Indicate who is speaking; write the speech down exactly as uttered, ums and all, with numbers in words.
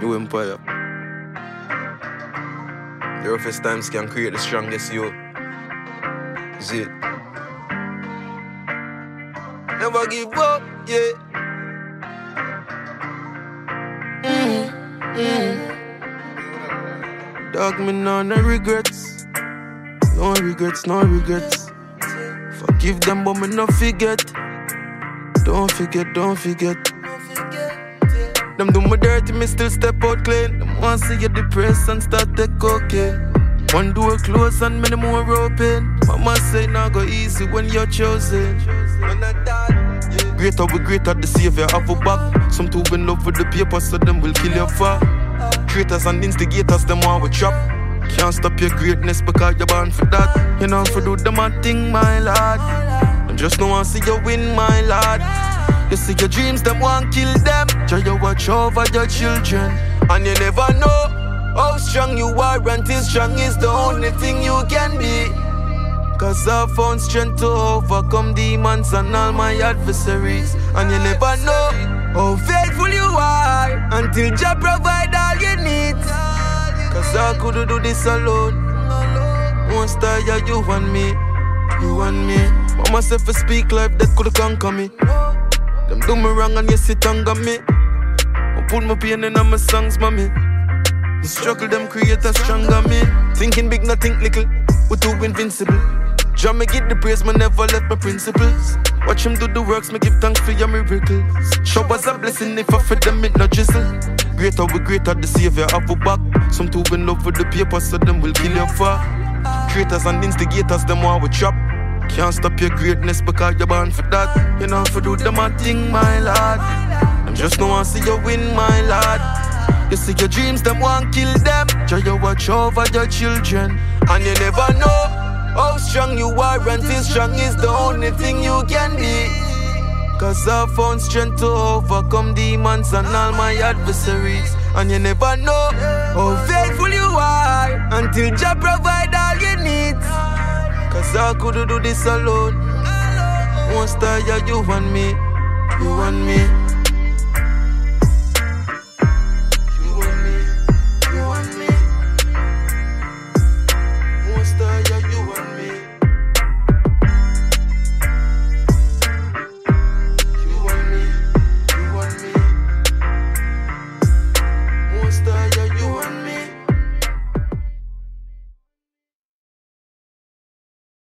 Speaker 1: New empire. The roughest times can create the strongest you. Is it? Never give up, yeah. Mm, mm. Dog, me no, no regrets. No regrets, no regrets. Forgive them, but me no forget. Don't forget, don't forget. Them do me dirty, me still step out clean. Them want see you depressed and start take cocaine. One door closed and many more open. Mama say now go easy when you're chosen. Greater we greater, the savior have a back. Some two in love with the paper, so them will kill you for. Traitors and instigators, them want we trap. Can't stop your greatness because you're born for that. You know for do them a thing, my lad. Them just no want see you win, my lad. You see your dreams, them want kill them. Try you watch over your children. And you never know how strong you are until strong is the only thing you can be. Cause I found strength to overcome demons and all my adversaries. And you never know how faithful you are until Jah provide all you need. Cause I couldn't do this alone. Most time you and me, you and me. Mama said for speak life that could conquer me. Them do me wrong and you sit and got me. I put my pain in my songs, mommy. The struggle them create a stronger me. Thinking big, not think little. We're too invincible. Jah me give the praise, me never left my principles. Watch him do the works, me give thanks for your miracles. Show us a blessing if I for them it not drizzle. Greater we greater, the savior have a back. Some two in love with the paper, so them will kill you for. Traitors and instigators, them want we trap. Can't stop your greatness because you're born for that. You know for do them a thing, my lad. Them just no want see you win, my lad. You see your dreams, them want kill them. Try you watch over your children. And you never know how strong you are until strong is the only thing you can be. Cause I found strength to overcome demons and all my adversaries. And you never know how faithful you are until Jah provide all you need. Cause I couldn't do this alone. Most time you and me, you and me.